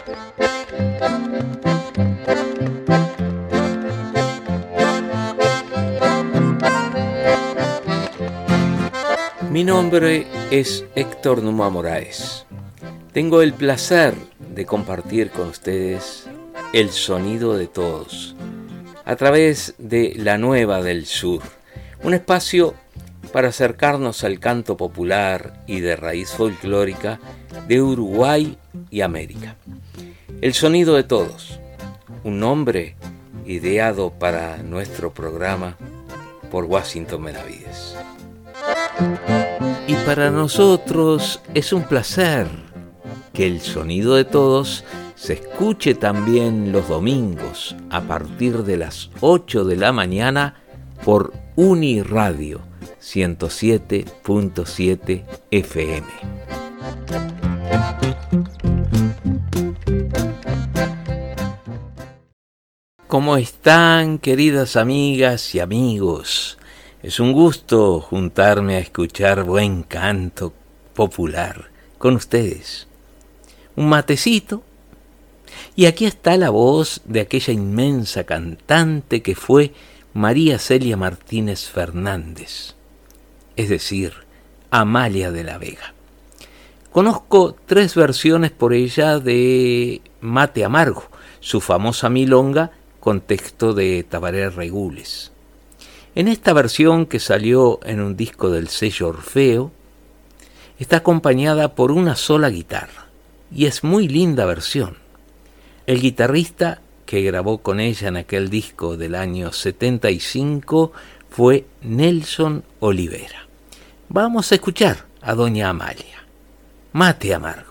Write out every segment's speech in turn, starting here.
Mi nombre es Héctor Numa Moraes. Tengo el placer de compartir con ustedes el sonido de todos a través de La Nueva del Sur, un espacio para acercarnos al canto popular y de raíz folclórica de Uruguay y América. El sonido de todos, un nombre ideado para nuestro programa por Washington Benavides. Y para nosotros es un placer que el sonido de todos se escuche también los domingos a partir de las 8 de la mañana por Uniradio 107.7 FM. ¿Cómo están, queridas amigas y amigos? Es un gusto juntarme a escuchar buen canto popular con ustedes. Un matecito. Y aquí está la voz de aquella inmensa cantante que fue María Celia Martínez Fernández, es decir, Amalia de la Vega. Conozco 3 versiones por ella de Mate Amargo, su famosa milonga con texto de Tabaré Regules. En esta versión, que salió en un disco del sello Orfeo, está acompañada por una sola guitarra, y es muy linda versión. El guitarrista que grabó con ella en aquel disco del año 75 fue Nelson Olivera. Vamos a escuchar a doña Amalia. Mate Amargo.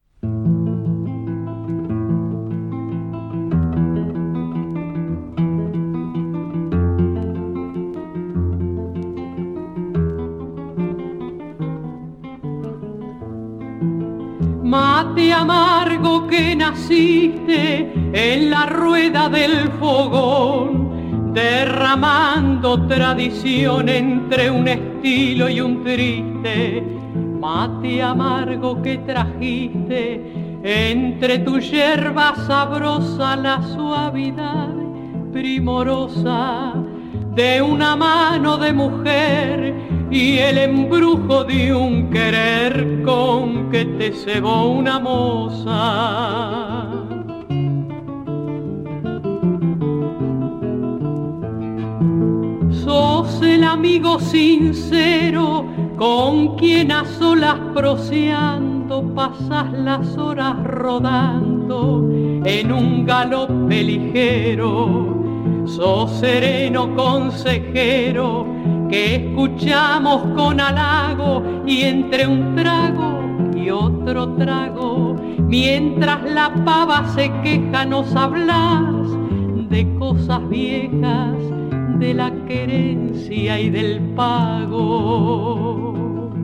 Mate amargo que naciste en la rueda del fogón, derramando tradición entre un estilo y un triste. Mate amargo que trajiste entre tu yerba sabrosa la suavidad primorosa de una mano de mujer y el embrujo de un querer con que te cebó una moza. Sos el amigo sincero con quien a solas proseando pasas las horas rodando en un galope ligero. Sos sereno consejero que escuchamos con halago y entre un trago y otro trago, mientras la pava se queja nos hablas de cosas viejas, de la querencia y del pago.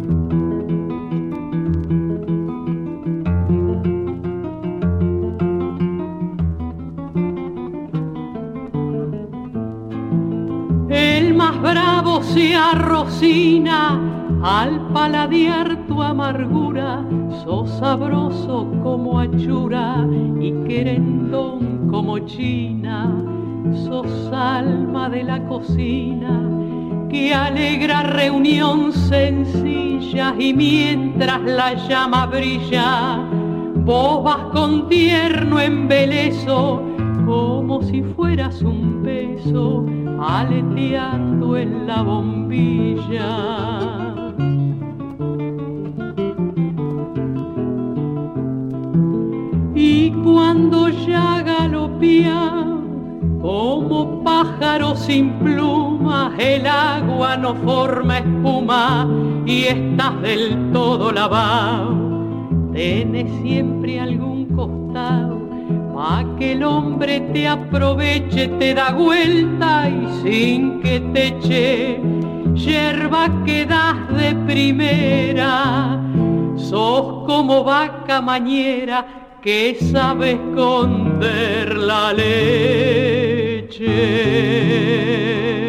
El más bravo se arrocina al paladear tu amargura, sos sabroso como achura y querendón como china, sos alma de la cocina que alegra reunión sencilla y mientras la llama brilla, vos vas con tierno embeleso como si fueras un beso aleteando en la bombilla. Y cuando ya galopea como pájaro sin plumas, el agua no forma espuma y estás del todo lavado, tenés siempre algún costado pa' que el hombre te aproveche, te da vuelta y sin que te eche yerba que das de primera. Sos como vaca mañera que sabe esconder la leche.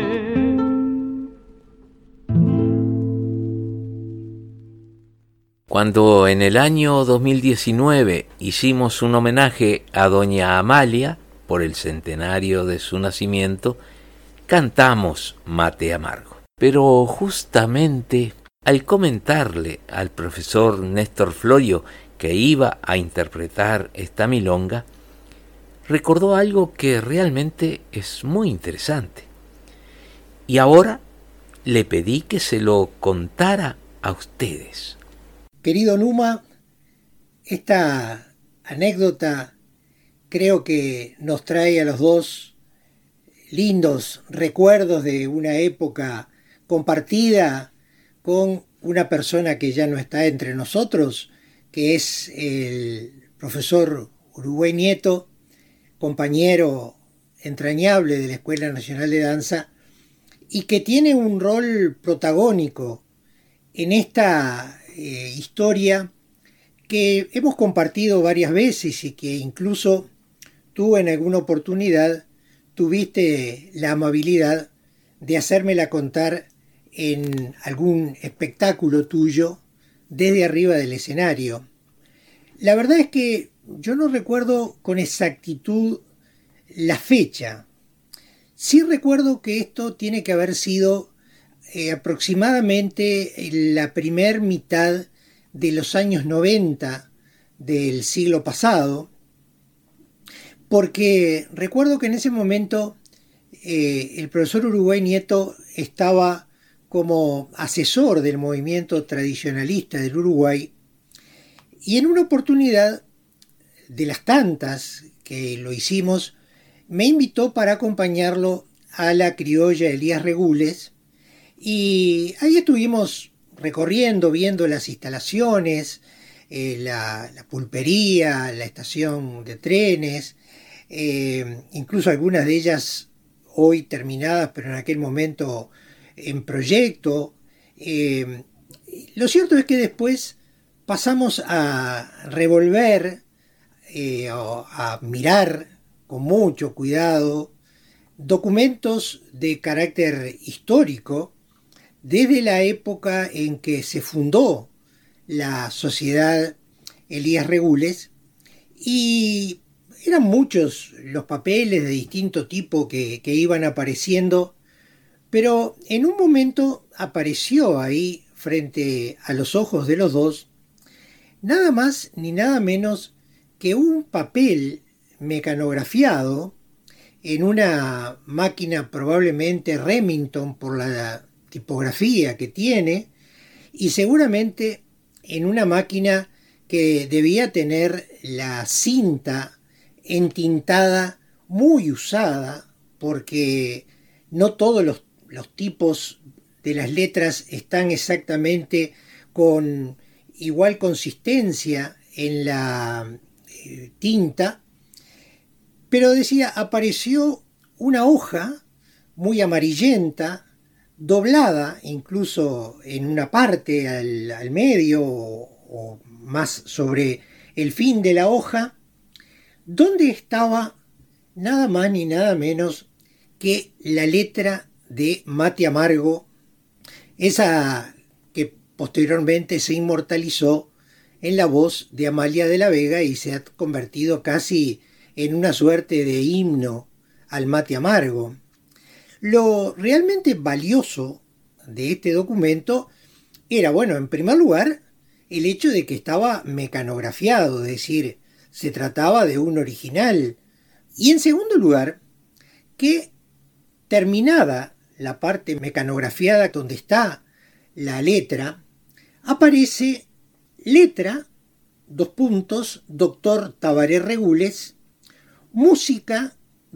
Cuando en el año 2019 hicimos un homenaje a doña Amalia por el centenario de su nacimiento, cantamos Mate Amargo. Pero justamente al comentarle al profesor Néstor Florio que iba a interpretar esta milonga, recordó algo que realmente es muy interesante. Y ahora le pedí que se lo contara a ustedes. Querido Numa, esta anécdota creo que nos trae a los dos lindos recuerdos de una época compartida con una persona que ya no está entre nosotros, que es el profesor Uruguay Nieto, compañero entrañable de la Escuela Nacional de Danza, y que tiene un rol protagónico en esta historia que hemos compartido varias veces y que incluso tú en alguna oportunidad tuviste la amabilidad de hacérmela contar en algún espectáculo tuyo desde arriba del escenario. La verdad es que yo no recuerdo con exactitud la fecha. Sí recuerdo que esto tiene que haber sido aproximadamente la primer mitad de los años 90 del siglo pasado, porque recuerdo que en ese momento el profesor Uruguay Nieto estaba como asesor del movimiento tradicionalista del Uruguay, y en una oportunidad de las tantas que lo hicimos, me invitó para acompañarlo a la criolla Elías Regules, y ahí estuvimos recorriendo, viendo las instalaciones, la pulpería, la estación de trenes, incluso algunas de ellas hoy terminadas, pero en aquel momento en proyecto. Lo cierto es que después pasamos a revolver, a mirar con mucho cuidado documentos de carácter histórico desde la época en que se fundó la Sociedad Elías Regules, y eran muchos los papeles de distinto tipo que iban apareciendo, pero en un momento apareció ahí frente a los ojos de los dos nada más ni nada menos que un papel mecanografiado en una máquina probablemente Remington por la tipografía que tiene, y seguramente en una máquina que debía tener la cinta entintada muy usada, porque no todos los tipos de las letras están exactamente con igual consistencia en la tinta, pero decía, apareció una hoja muy amarillenta, doblada incluso en una parte al medio o más sobre el fin de la hoja, donde estaba nada más ni nada menos que la letra de Mate Amargo, esa que posteriormente se inmortalizó en la voz de Amalia de la Vega y se ha convertido casi en una suerte de himno al mate amargo. Lo realmente valioso de este documento era, bueno, en primer lugar, el hecho de que estaba mecanografiado, es decir, se trataba de un original. Y en segundo lugar, que terminada la parte mecanografiada donde está la letra, aparece letra, Dr. Tabaré Regules, música,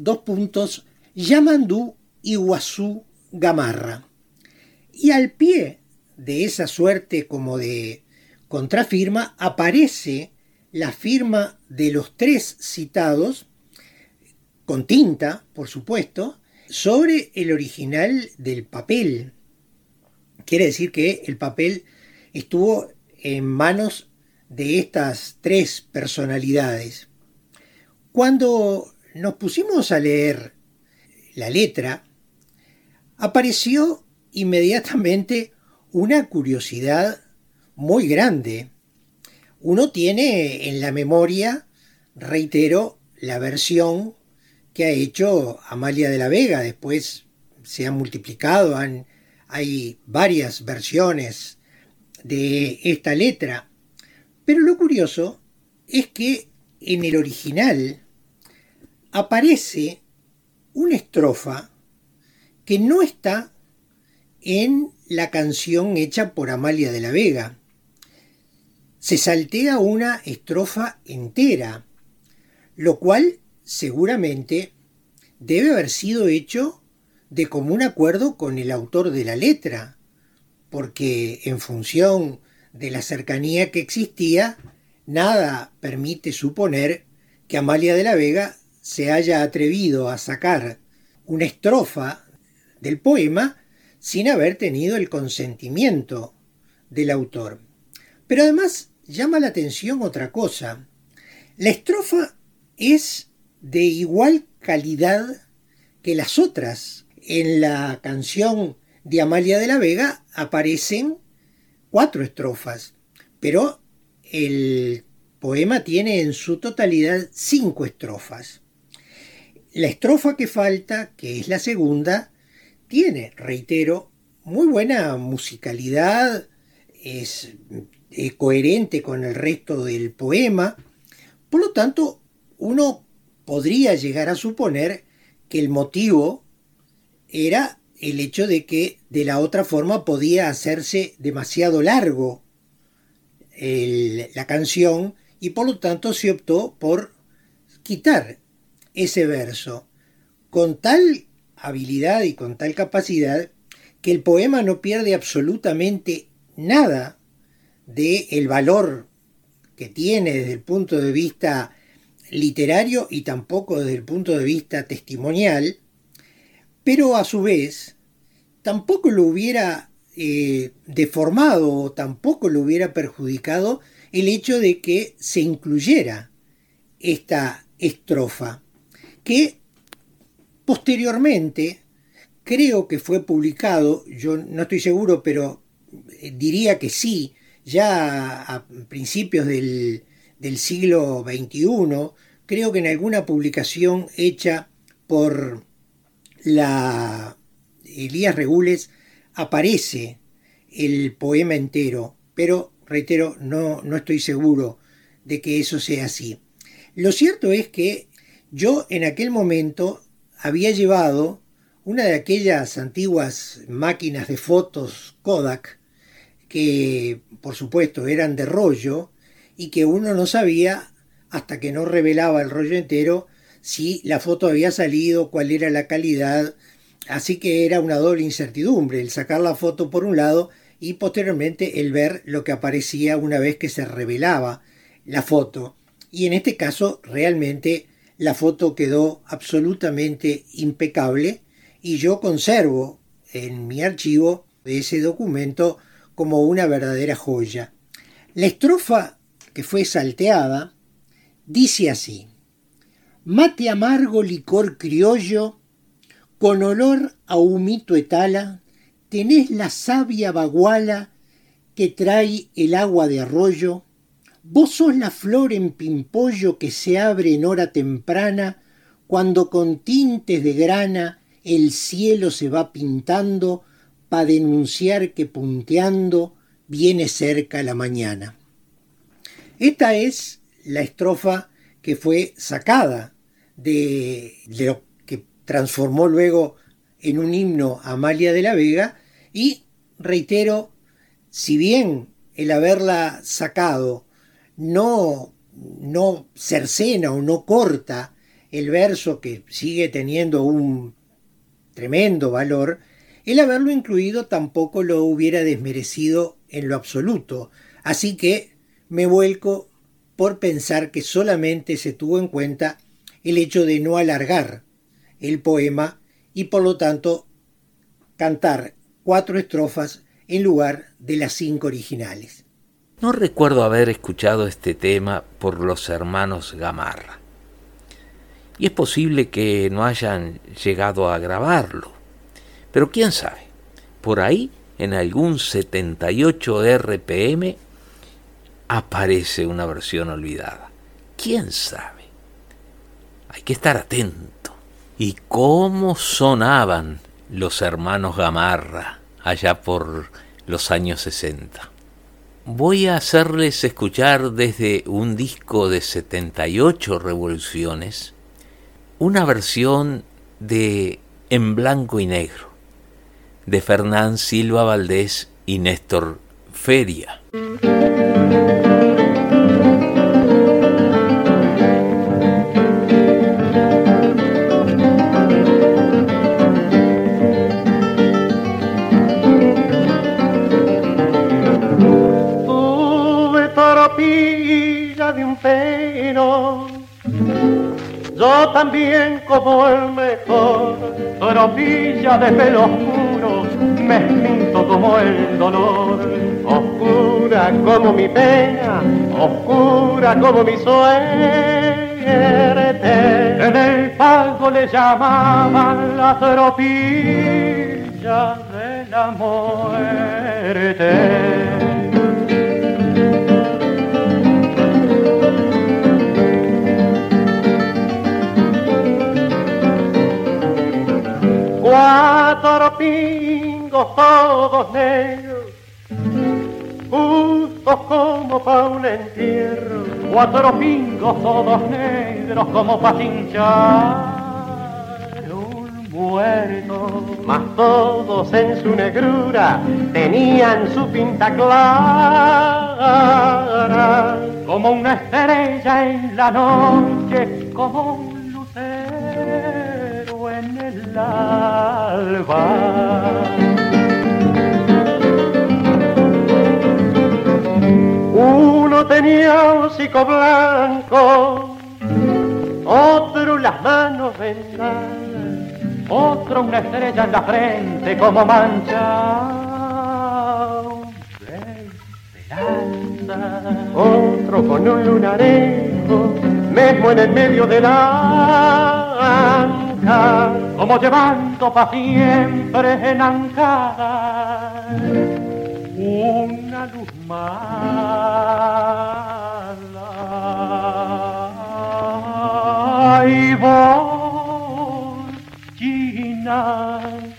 Yamandú Iguazú Gamarra. Y al pie de esa suerte como de contrafirma aparece la firma de los tres citados, con tinta, por supuesto, sobre el original del papel. Quiere decir que el papel estuvo en manos de estas tres personalidades. Cuando nos pusimos a leer la letra, apareció inmediatamente una curiosidad muy grande, uno tiene en la memoria, reitero, la versión que ha hecho Amalia de la Vega. Después se han multiplicado, hay varias versiones de esta letra. Pero lo curioso es que en el original aparece una estrofa que no está en la canción hecha por Amalia de la Vega. Se saltea una estrofa entera, lo cual seguramente debe haber sido hecho de común acuerdo con el autor de la letra, porque en función de la cercanía que existía, nada permite suponer que Amalia de la Vega se haya atrevido a sacar una estrofa del poema sin haber tenido el consentimiento del autor. Pero además llama la atención otra cosa. La estrofa es de igual calidad que las otras. En la canción de Amalia de la Vega aparecen 4 estrofas, pero el poema tiene en su totalidad 5 estrofas. La estrofa que falta, que es la segunda, tiene, reitero, muy buena musicalidad, es coherente con el resto del poema. Por lo tanto, uno podría llegar a suponer que el motivo era el hecho de que de la otra forma podía hacerse demasiado largo la canción, y por lo tanto se optó por quitar ese verso con tal habilidad y con tal capacidad que el poema no pierde absolutamente nada del valor que tiene desde el punto de vista literario y tampoco desde el punto de vista testimonial, pero a su vez tampoco lo hubiera deformado o tampoco lo hubiera perjudicado el hecho de que se incluyera esta estrofa, que posteriormente creo que fue publicado, yo no estoy seguro, pero diría que sí, ya a principios del siglo XXI, creo que en alguna publicación hecha por la Elías Regules aparece el poema entero, pero reitero, no estoy seguro de que eso sea así. Lo cierto es que yo en aquel momento había llevado una de aquellas antiguas máquinas de fotos Kodak, que por supuesto eran de rollo y que uno no sabía, hasta que no revelaba el rollo entero, si la foto había salido, cuál era la calidad. Así que era una doble incertidumbre el sacar la foto por un lado y posteriormente el ver lo que aparecía una vez que se revelaba la foto. Y en este caso realmente la foto quedó absolutamente impecable y yo conservo en mi archivo ese documento como una verdadera joya. La estrofa que fue salteada dice así: mate amargo, licor criollo, con olor a humito etala, tenés la savia baguala que trae el agua de arroyo. Vos sos la flor en pimpollo que se abre en hora temprana, cuando con tintes de grana el cielo se va pintando, pa' denunciar que punteando viene cerca la mañana. Esta es la estrofa que fue sacada de lo que transformó luego en un himno a Amalia de la Vega, y reitero, si bien el haberla sacado no cercena o no corta el verso, que sigue teniendo un tremendo valor, el haberlo incluido tampoco lo hubiera desmerecido en lo absoluto. Así que me vuelco por pensar que solamente se tuvo en cuenta el hecho de no alargar el poema y por lo tanto cantar 4 estrofas en lugar de las 5 originales. No recuerdo haber escuchado este tema por los hermanos Gamarra. Y es posible que no hayan llegado a grabarlo. Pero quién sabe, por ahí en algún 78 RPM aparece una versión olvidada. ¿Quién sabe? Hay que estar atento. ¿Y cómo sonaban los hermanos Gamarra allá por los años 60? Voy a hacerles escuchar desde un disco de 78 revoluciones una versión de En blanco y negro de Fernán Silva Valdés y Néstor Feria. De un pelo, yo también como el mejor, tropilla de pelo oscuro, mezquino como el dolor, oscura como mi pena, oscura como mi suerte. En el pago le llamaban la tropilla de la muerte. Cuatro pingos todos negros, justos como pa' un entierro. Cuatro pingos todos negros como pa' hinchar un muerto. Mas todos en su negrura tenían su pinta clara, como una estrella en la noche, como un lucero en el alba. Uno tenía un hocico blanco, otro las manos vendadas, otro una estrella en la frente como mancha de esperanza, otro con un lunarejo mismo en el medio de la anca, como llevando pa' siempre en ancada una luz mala. Y vos, China,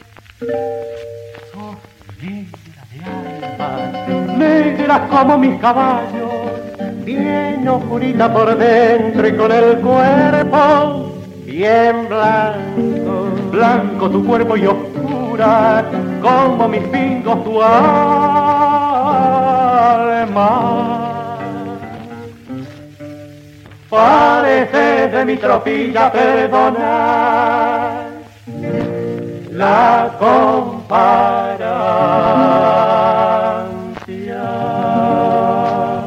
sos negra de alma, negra como mis caballos, bien oscurita por dentro y con el cuerpo bien blanco, blanco tu cuerpo y oscura como mis pingos tu alma. Parece de mi tropilla perdonar la comparancia.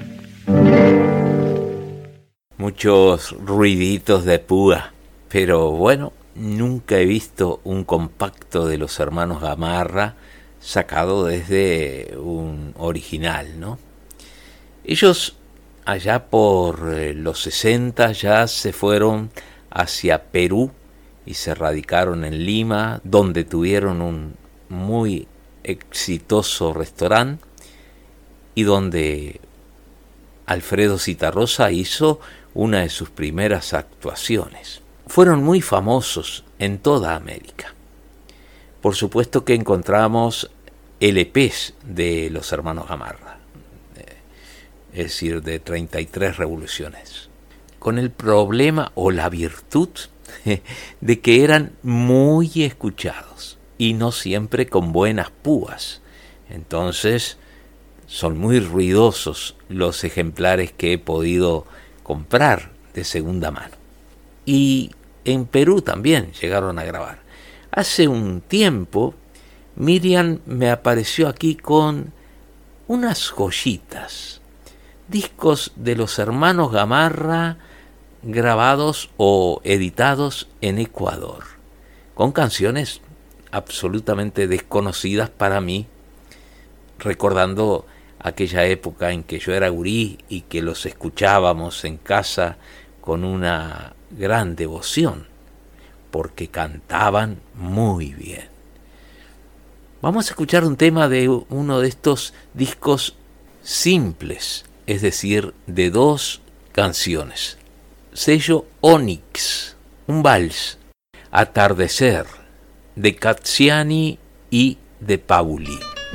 Muchos ruiditos de púa, pero bueno, nunca he visto un compacto de los hermanos Gamarra sacado desde un original, ¿no? Ellos allá por los 60 ya se fueron hacia Perú y se radicaron en Lima, donde tuvieron un muy exitoso restaurante y donde Alfredo Zitarrosa hizo una de sus primeras actuaciones. Fueron muy famosos en toda América. Por supuesto que encontramos LPs de los hermanos Gamarra, es decir, de 33 revoluciones, con el problema o la virtud de que eran muy escuchados y no siempre con buenas púas. Entonces son muy ruidosos los ejemplares que he podido comprar de segunda mano. Y en Perú también llegaron a grabar. Hace un tiempo Miriam me apareció aquí con unas joyitas, discos de los hermanos Gamarra grabados o editados en Ecuador, con canciones absolutamente desconocidas para mí, recordando aquella época en que yo era gurí y que los escuchábamos en casa con una gran devoción, porque cantaban muy bien. Vamos a escuchar un tema de uno de estos discos simples es decir, de 2 canciones. Sello Onyx, un vals, Atardecer, de Cazziani y de Pauli.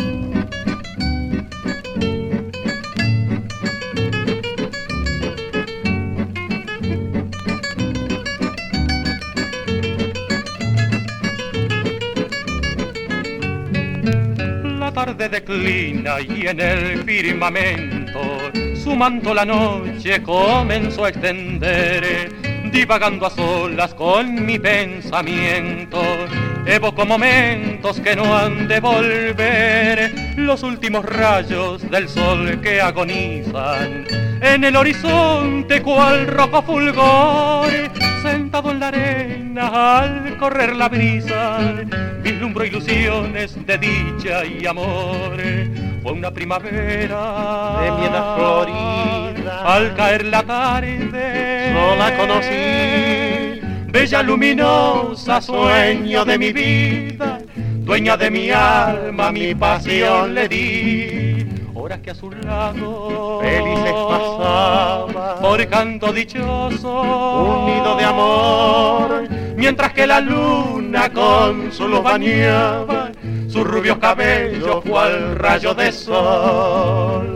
La tarde declina y en el firmamento su manto la noche comenzó a extender, divagando a solas con mi pensamiento. Evoco momentos que no han de volver, los últimos rayos del sol que agonizan en el horizonte cual rojo fulgor. Sentado en la arena al correr la brisa, vislumbro ilusiones de dicha y amor. Fue una primavera de mi edad florida, al caer la tarde no la conocí. Bella luminosa, sueño de mi vida, dueña de mi alma, mi pasión le di. Horas que a su lado felices pasaba, por canto dichoso, un nido de amor, mientras que la luna con su luz bañaba sus rubios cabellos cual rayo de sol.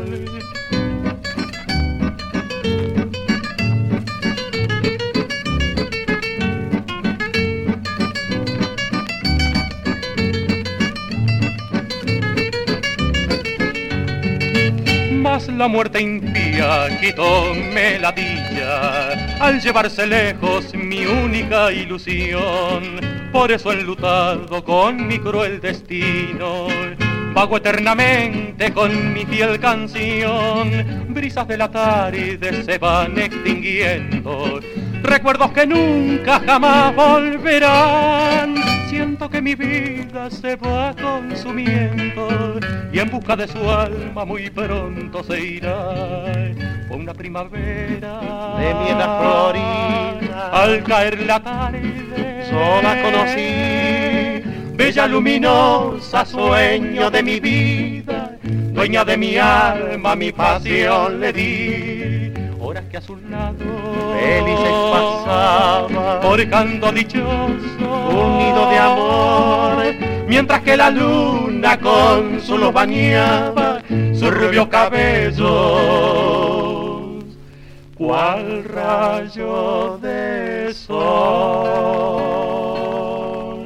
Mas la muerte impía quitóme la dicha al llevarse lejos mi única ilusión. Por eso enlutado con mi cruel destino, vago eternamente con mi fiel canción. Brisas de la tarde se van extinguiendo, recuerdos que nunca jamás volverán. Siento que mi vida se va consumiendo y en busca de su alma muy pronto se irá. Fue una primavera de mi edad florida, al caer la tarde sola conocí. Bella luminosa, sueño de mi vida, dueña de mi alma, mi pasión le di. Horas que a su lado felices pasaba, por canto dichoso, un nido de amor, mientras que la luna con su luz bañaba sus rubios cabellos cual rayo de sol.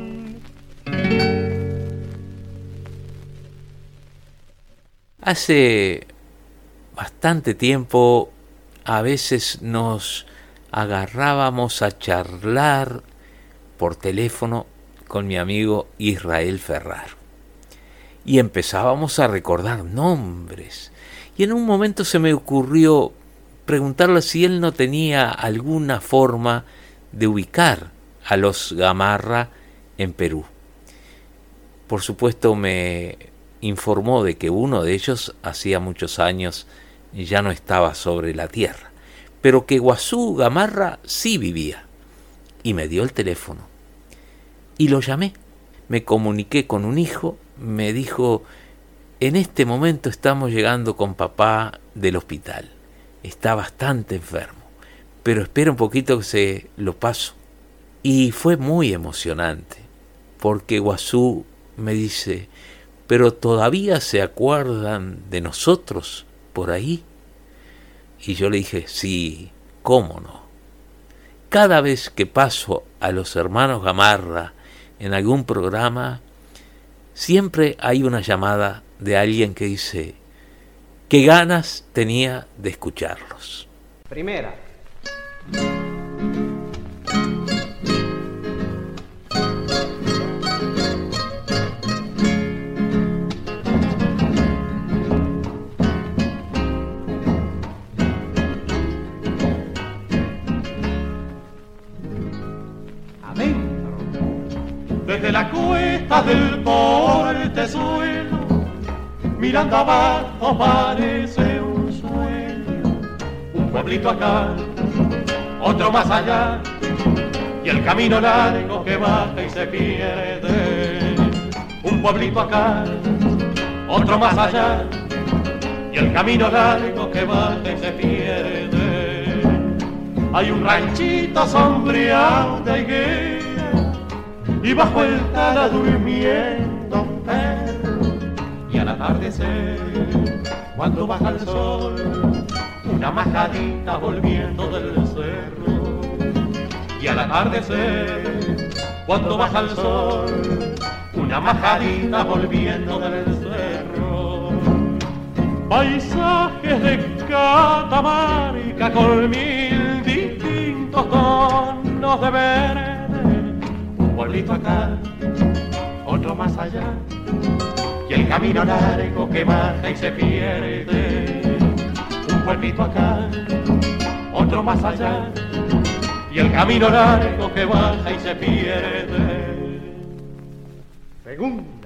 Hace bastante tiempo a veces nos agarrábamos a charlar por teléfono con mi amigo Israel Ferrar y empezábamos a recordar nombres, y en un momento se me ocurrió preguntarle si él no tenía alguna forma de ubicar a los Gamarra en Perú. Por supuesto me informó de que uno de ellos hacía muchos años ya no estaba sobre la tierra, pero que Guazú Gamarra sí vivía, y me dio el teléfono y lo llamé. Me comuniqué con un hijo, me dijo: en este momento estamos llegando con papá del hospital, está bastante enfermo, pero espera un poquito que se lo paso. Y fue muy emocionante, porque Guazú me dice: ¿pero todavía se acuerdan de nosotros por ahí? Y yo le dije: sí, ¿cómo no? Cada vez que paso a los hermanos Gamarra en algún programa, siempre hay una llamada de alguien que dice: qué ganas tenía de escucharlos. Primera. Desde la cuesta del portezuelo, mirando abajo parece un sueño. Un pueblito acá, otro más allá, y el camino largo que baja y se pierde. Un pueblito acá, otro más allá, y el camino largo que baja y se pierde. Hay un ranchito sombreado de higuera y bajo el tala durmiendo un perro. Y al atardecer, cuando baja el sol, una majadita volviendo del cerro. Y al atardecer, cuando baja el sol, una majadita volviendo del cerro. Paisajes de Catamarca con 1000 distintos tonos de verde. Un pueblito acá, otro más allá, y el camino largo que baja y se pierde. Un pueblito acá, otro más allá, y el camino largo que baja y se pierde. Segunda.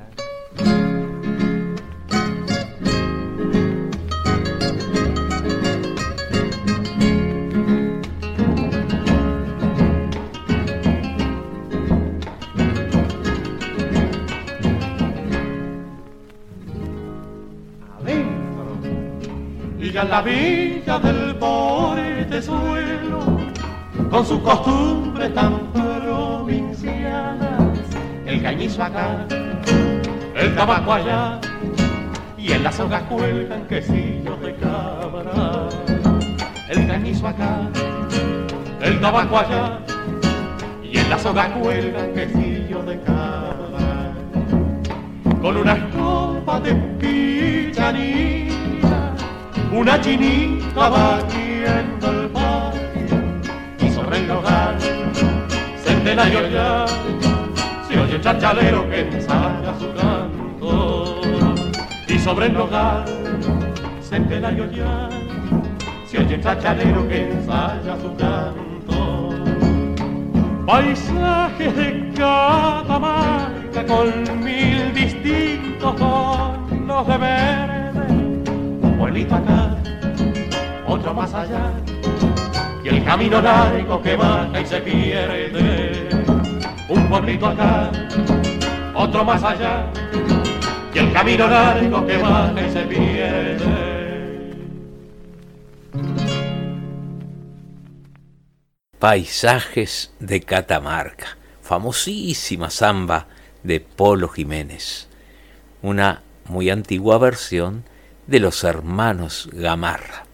Y ya en la villa del portezuelo, con sus costumbres tan provincianas, el cañizo acá, el tabaco allá, y en las sogas cuelgan quesillos de cabra. El cañizo acá, el tabaco allá, y en las sogas cuelgan quesillos de cabra. Con unas copas de pichanilla, una chinita batiendo el patio, y sobre el hogar, centenario ya, se oye un chachalero que ensaya su canto. Y sobre el hogar, centenario ya, se oye un chachalero que ensaya su canto. Paisajes de Catamarca con 1000 distintos tonos de verde. Un pueblito acá, otro más allá, y el camino largo que baja y se pierde. Un pueblito acá, otro más allá, y el camino largo que baja y se pierde. Paisajes de Catamarca, famosísima samba de Polo Jiménez, una muy antigua versión de los hermanos Gamarra.